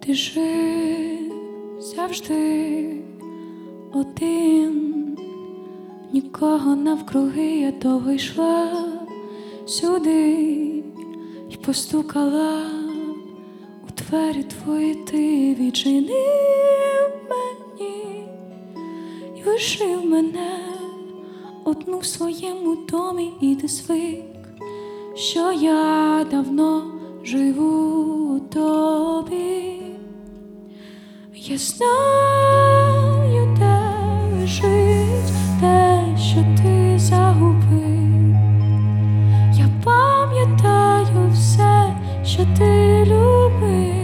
Ти жив завжди один, нікого навкруги, я довго йшла сюди й постукала у двері твої, ти відчинив мені і лишив мене одну в своєму домі, і ти звик, що я давно живу у тобі. Я знаю, де лежить те, що ти загубив. Я пам'ятаю все, що ти любив.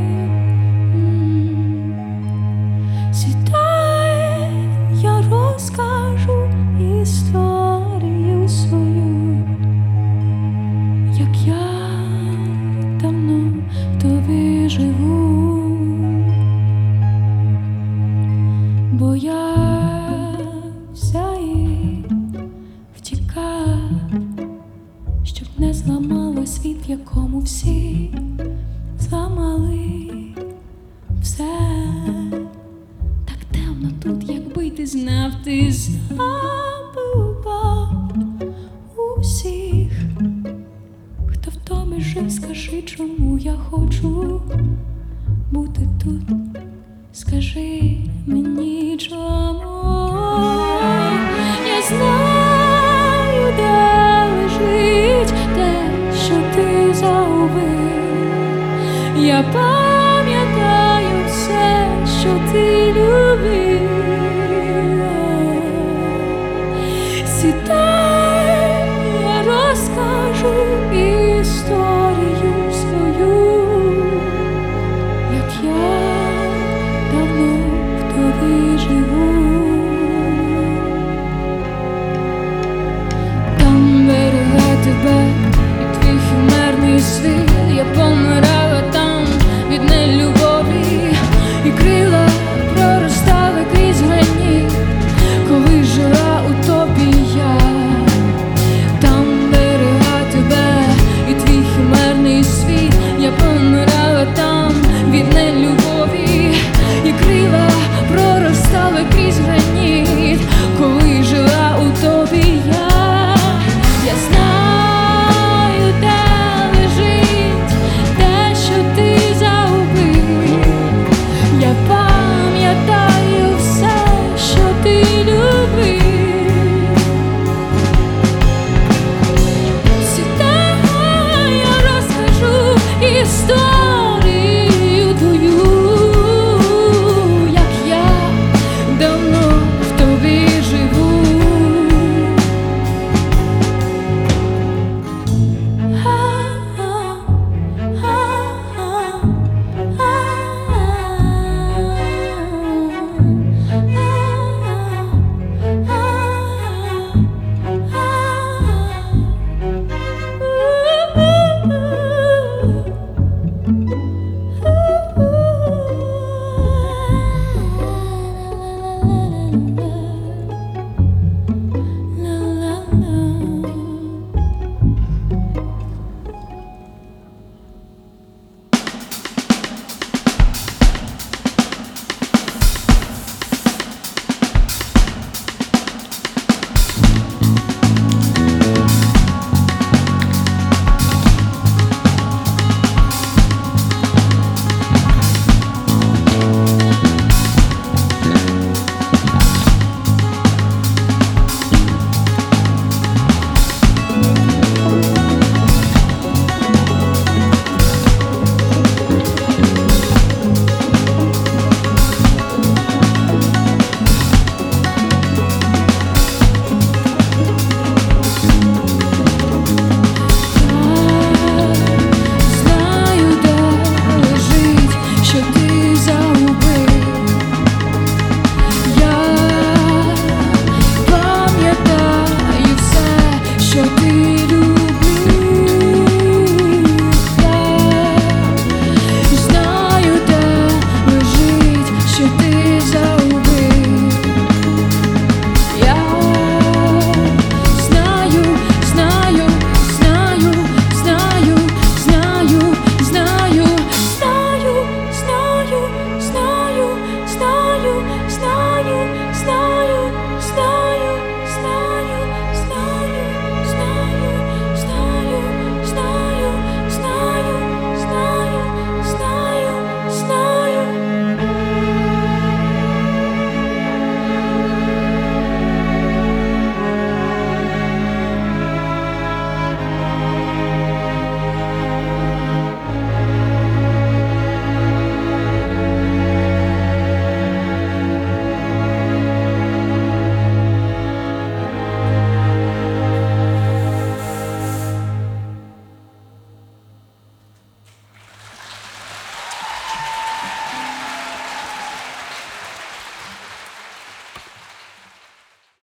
Сідай, я розкажу історію свою, як я давно в тобі живу. Боявся і втікав, щоб не зламало світ, в якому всі зламали все. Так темно тут, якби ти знав, ти забував усіх, хто в домі жив. Скажи, чому я хочу бути тут. Скажи мені, чому. Я знаю, де лежить те, що ти загубив. Я пам'ятаю все, що ти любив.